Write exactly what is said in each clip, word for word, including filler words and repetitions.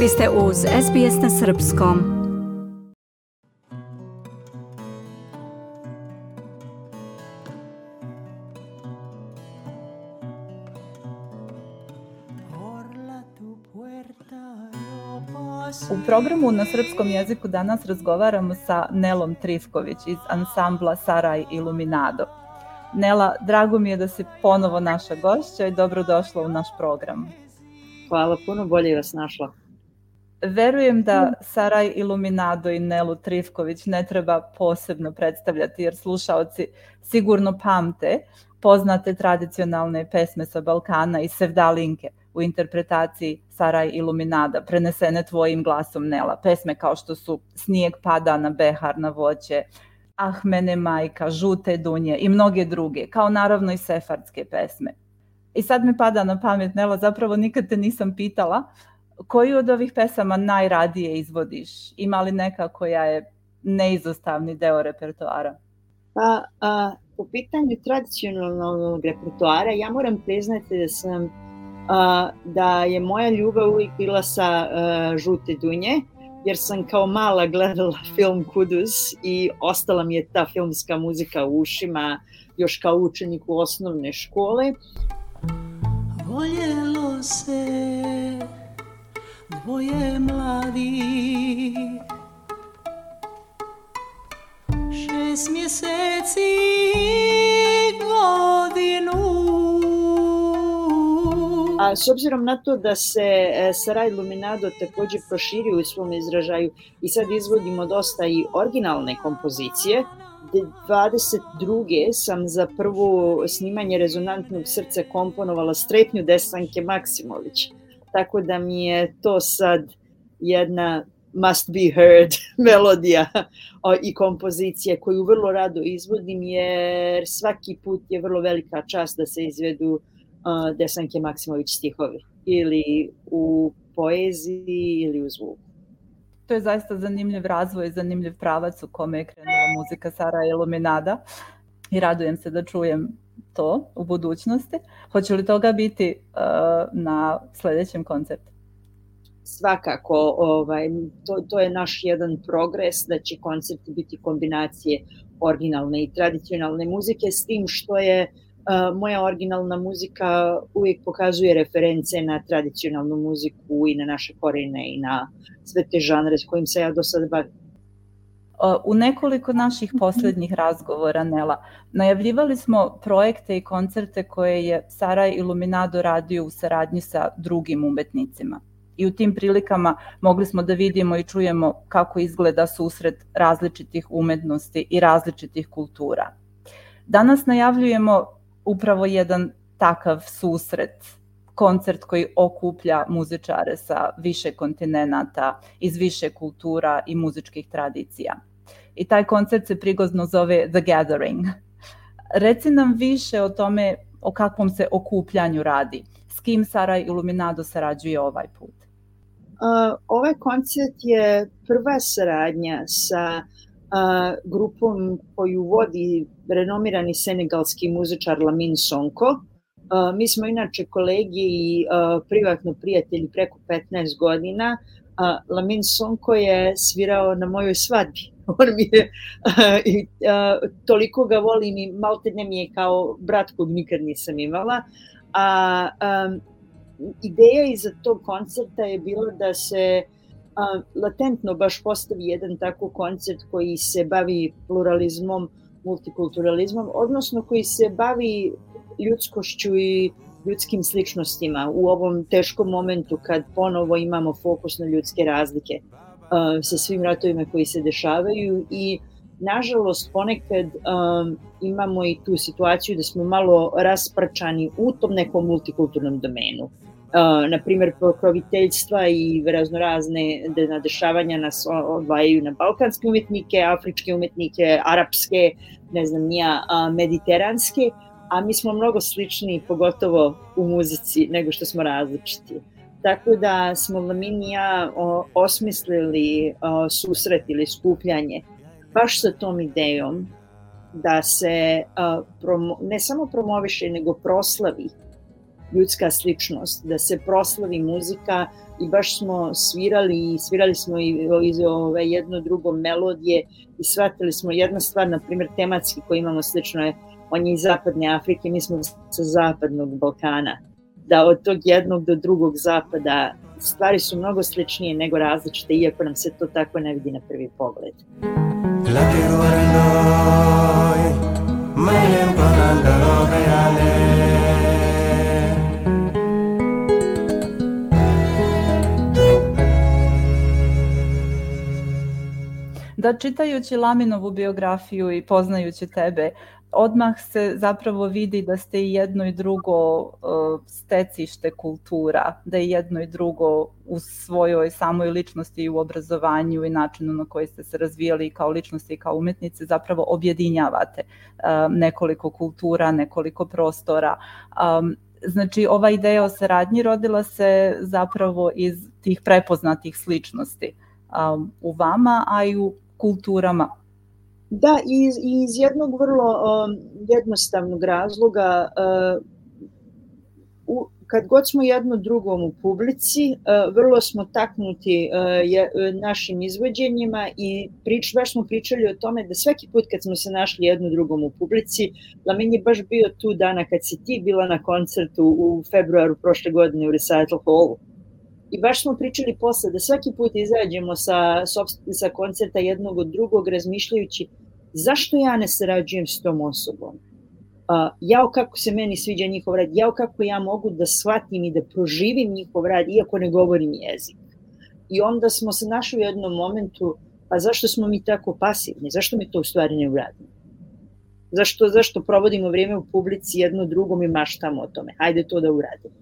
Vi ste uz S B S na Srpskom. U programu na srpskom jeziku danas razgovaramo sa Nelom Trifković iz ansambla Saraj Iluminado. Nela, drago mi je da si ponovo naša gošća i dobrodošla u naš program. Hvala puno, bolje vas našla. Verujem da Saraj Iluminado i Nelu Trifković ne treba posebno predstavljati jer slušaoci sigurno pamte poznate tradicionalne pesme sa Balkana i Sevdalinke u interpretaciji Saraj Iluminada, prenesene tvojim glasom, Nela. Pesme kao što su Snijeg pada na behar na voće, Ah mene majka, Žute dunje i mnoge druge, kao naravno i sefardske pesme. I sad mi pada na pamet, Nela, zapravo nikad te nisam pitala koju od ovih pesama najradije izvodiš? Ima li neka koja je neizostavni deo repertoara? Pa, a, po pitanju tradicionalnog repertoara, ja moram priznati da sam a, da je moja ljubav uvijek bila sa a, Žute dunje, jer sam kao mala gledala film Kuduz i ostala mi je ta filmska muzika u ušima još kao učenik u osnovne škole. Voljelo se dvoje mladih, šest mjeseci godinu. A s obzirom na to da se Saraj Iluminado također proširio u svom izražaju i sad izvodimo dosta i originalne kompozicije, dvadeset druge sam za prvo snimanje Rezonantnog srca komponovala Strepnju Desanke Maksimović. Tako da mi je to sad jedna must be heard melodija i kompozicija koju vrlo rado izvodim, jer svaki put je vrlo velika čast da se izvedu uh, Desanke Maksimović stihovi ili u poeziji ili u zvuku. To je zaista zanimljiv razvoj, zanimljiv pravac u kome je krenula muzika Saraj Iluminada i radujem se da čujem to u budućnosti. Hoće li toga biti uh, na sljedećem koncertu? Svakako, ovaj, to, to je naš jedan progres da će koncerti biti kombinacije originalne i tradicionalne muzike, s tim što je uh, moja originalna muzika uvijek pokazuje reference na tradicionalnu muziku i na naše korene i na sve te žanre s kojim se ja do sada bavim. U nekoliko naših posljednjih razgovora, Nela, najavljivali smo projekte i koncerte koje je Saraj Iluminado radio u saradnji sa drugim umetnicima. I u tim prilikama mogli smo da vidimo i čujemo kako izgleda susret različitih umetnosti i različitih kultura. Danas najavljujemo upravo jedan takav susret, koncert koji okuplja muzičare sa više kontinenata, iz više kultura i muzičkih tradicija. I taj koncert se prigozno zove The Gathering. Reci nam više o tome o kakvom se okupljanju radi. S kim Saraj Iluminado sarađuje ovaj put? Uh, ovaj koncert je prva saradnja sa uh, grupom koju vodi renomirani senegalski muzičar Lamine Sonko. Uh, mi smo inače kolegi i uh, privatno prijatelji preko petnaest godina. Uh, Lamine Sonko je svirao na mojoj svadbi. On mi je, uh, i, uh, toliko ga volim i maltene mi je kao brat kog nikad nisam imala. A um, ideja iza tog koncerta je bila da se uh, latentno baš postavi jedan tako koncert koji se bavi pluralizmom, multikulturalizmom, odnosno koji se bavi ljudskošću i ljudskim sličnostima u ovom teškom momentu kad ponovo imamo fokus na ljudske razlike uh, sa svim ratovima koji se dešavaju i nažalost ponekad um, imamo i tu situaciju da smo malo rasprčani u tom nekom multikulturnom domenu. Uh, na primjer, pokroviteljstva i raznorazne nadešavanja nas odvajaju na balkanske umetnike, afričke umetnike, arapske, ne znam nija, uh, mediteranske, a mi smo mnogo slični, pogotovo u muzici, nego što smo različiti. Tako da smo Lamin i ja o, osmislili o, susret ili skupljanje baš sa tom idejom da se o, promo, ne samo promoviše, nego proslavi ljudska sličnost, da se proslavi muzika i baš smo svirali i svirali smo i iz ove jedno drugo melodije i shvatili smo jedna stvar, na primjer tematski koji imamo slično je, on je iz zapadne Afrike, mi smo sa zapadnog Balkana, da od tog jednog do drugog zapada stvari su mnogo sličnije nego različite, iako nam se to tako ne vidi na prvi pogled. Da, čitajući Laminovu biografiju i poznajući tebe, odmah se zapravo vidi da ste i jedno i drugo uh, stecište kultura, da je jedno i drugo u svojoj samoj ličnosti i u obrazovanju i načinu na koji ste se razvijali kao ličnosti i kao umetnice, zapravo objedinjavate uh, nekoliko kultura, nekoliko prostora. Um, znači, ova ideja o saradnji rodila se zapravo iz tih prepoznatih sličnosti um, u vama, a i u kulturama. Da, iz, iz jednog vrlo um, jednostavnog razloga, uh, u, kad god smo jedno drugom u publici, uh, vrlo smo taknuti uh, je, našim izvođenjima i prič, baš smo pričali o tome da svaki put kad smo se našli jedno drugom u publici, Lamin je baš bio tu dana kad si ti bila na koncertu u februaru prošle godine u Recital Hallu. I baš smo pričali posle da svaki put izađemo sa, sa koncerta jednog od drugog razmišljajući zašto ja ne sarađujem s tom osobom? Uh, jao kako se meni sviđa njihov rad, jao kako ja mogu da shvatim i da proživim njihov rad iako ne govorim jezik. I onda smo se našli u jednom momentu, pa zašto smo mi tako pasivni, zašto mi to u stvari ne uradimo? Zašto, zašto provodimo vrijeme u publici jedno drugom i maštamo o tome? Hajde to da uradimo.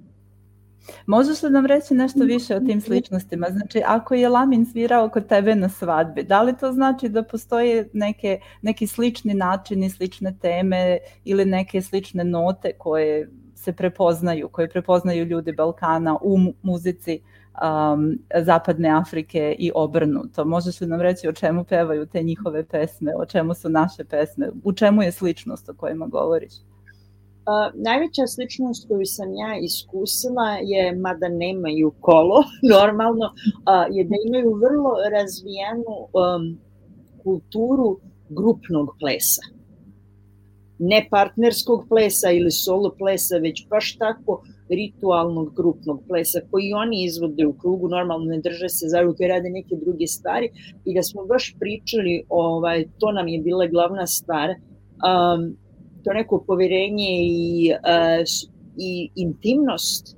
Možeš li nam reći nešto više o tim sličnostima? Znači, ako je Lamin svirao kod tebe na svadbi, da li to znači da postoje neke, neki slični načini, slične teme ili neke slične note koje se prepoznaju, koje prepoznaju ljudi Balkana u muzici um, Zapadne Afrike i obrnuto? Možeš li nam reći o čemu pevaju te njihove pesme, o čemu su naše pesme, u čemu je sličnost o kojima govoriš? Uh, najveća sličnost koju sam ja iskusila je, mada nemaju kolo, normalno, uh, je da imaju vrlo razvijenu um, kulturu grupnog plesa. Ne partnerskog plesa ili solo plesa, već baš tako ritualnog grupnog plesa koji oni izvode u krugu, normalno ne drže se za ruke, rade neke druge stvari i da smo baš pričali, ovaj, to nam je bila glavna stvar, um, to neko povjerenje i, uh, i intimnost,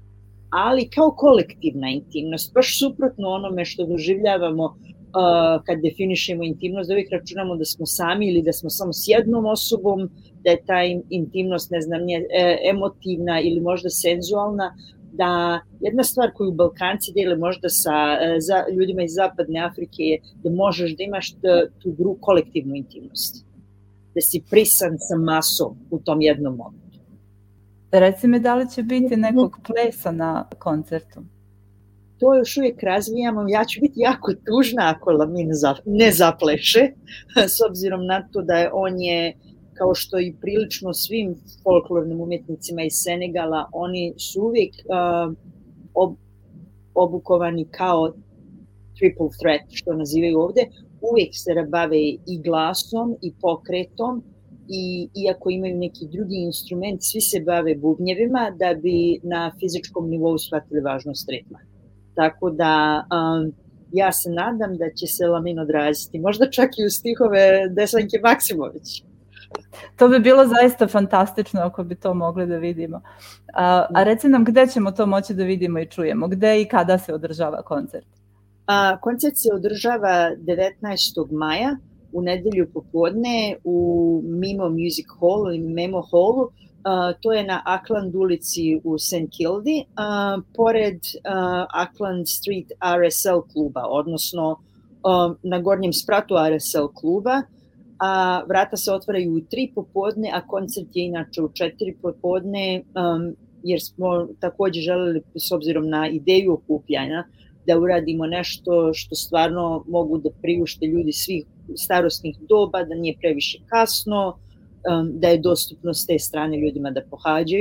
ali kao kolektivna intimnost, baš suprotno onome što doživljavamo uh, kad definišemo intimnost, da uvijek računamo da smo sami ili da smo samo s jednom osobom, da je ta intimnost, ne znam, nije, emotivna ili možda senzualna, da jedna stvar koju Balkanci dijele možda sa za, ljudima iz Zapadne Afrike je da možeš da imaš tu gru, kolektivnu intimnost. Da si prisan sa masom u tom jednom momentu. Reci mi, da li će biti nekog plesa na koncertu? To još uvijek razvijamo. Ja ću biti jako tužna ako Lamin ne zapleše, s obzirom na to da je on je, kao što i prilično svim folklornim umjetnicima iz Senegala, oni su uvijek uh, ob, obukovani kao triple threat, što nazivaju ovdje. Uvijek se bave i glasom i pokretom i iako imaju neki drugi instrument, svi se bave bubnjevima da bi na fizičkom nivou shvatili važnost ritma. Tako da um, ja se nadam da će se Lamin odraziti, možda čak i u stihove Desanke Maksimović. To bi bilo zaista fantastično ako bi to mogli da vidimo. A, a reci nam gde ćemo to moći da vidimo i čujemo, gde i kada se održava koncert? A, koncert se održava devetnaestog maja u nedelju popodne u Mimo Music Hall ili Memo Hallu. Uh, to je na Auckland ulici u Saint Kildi, uh, pored uh, Auckland Street R S L kluba, odnosno uh, na gornjem spratu R S L kluba. A vrata se otvaraju u tri popodne, a koncert je inače u četiri popodne, um, jer smo također želeli, s obzirom na ideju okupljanja, da uradimo nešto što stvarno mogu da priušte ljudi svih starosnih doba, da nije previše kasno, um, da je dostupno s te strane ljudima da pohađaju.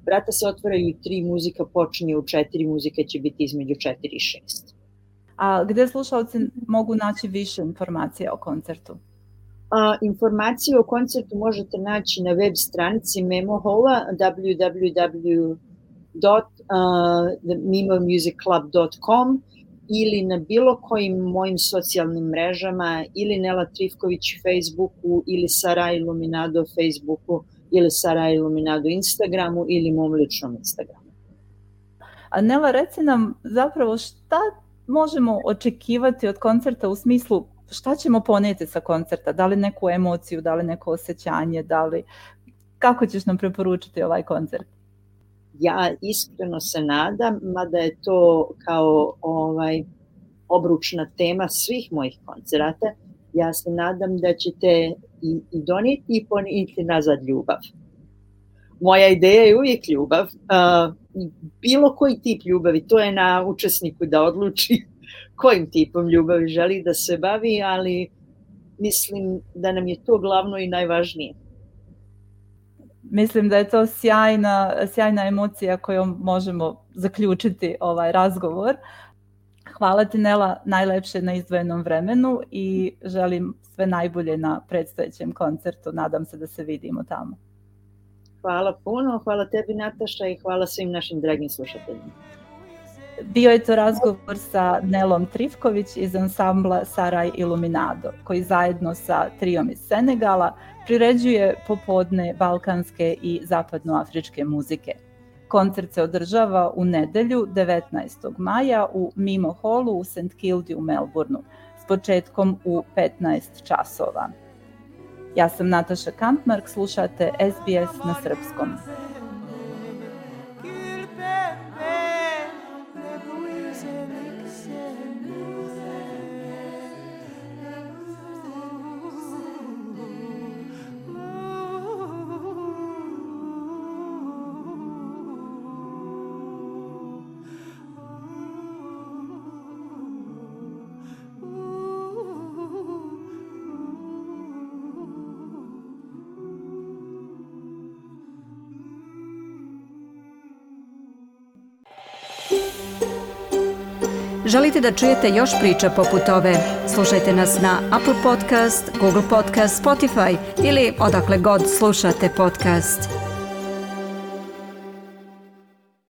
vrata se otvaraju tri, muzika počinje u četiri, muzika će biti između četiri i šest. A gde slušalci mogu naći više informacija o koncertu? A, informacije o koncertu možete naći na web stranici Memo Hall-a w w w dot mimo music club dot com ili na bilo kojim mojim socijalnim mrežama, ili Nela Trifković Facebooku, ili Sara Iluminado Facebooku, ili Sara Iluminado Instagramu, ili mom ličnom Instagramu. A Nela, reci nam zapravo šta možemo očekivati od koncerta u smislu šta ćemo poneti sa koncerta, da li neku emociju, da li neko osjećanje, da li, kako ćeš nam preporučiti ovaj koncert? Ja iskreno se nadam, mada je to kao ovaj obručna tema svih mojih koncerata, ja se nadam da ćete i, i donijeti i ponijeti nazad ljubav. Moja ideja je uvijek ljubav, uh, bilo koji tip ljubavi, to je na učesniku da odluči kojim tipom ljubavi želi da se bavi, ali mislim da nam je to glavno i najvažnije. Mislim da je to sjajna, sjajna emocija kojom možemo zaključiti ovaj razgovor. Hvala ti, Nela, najlepše na izdvojenom vremenu i želim sve najbolje na predstojećem koncertu. Nadam se da se vidimo tamo. Hvala puno, hvala tebi, Nataša, i hvala svim našim dragim slušateljima. Bio je to razgovor sa Nelom Trifković iz ansambla Sara Iluminado, koji zajedno sa triom iz Senegala priređuje popodne balkanske i zapadnoafričke muzike. Koncert se održava u nedelju devetnaestog maja u Mimo Hallu u Saint Kildi u Melbourneu s početkom u petnaest časova. Ja sam Nataša Kampmark, slušate S B S na srpskom. Želite da čujete još priča poput ove? Slušajte nas na Apple Podcast, Google Podcast, Spotify ili odakle god slušate podcast.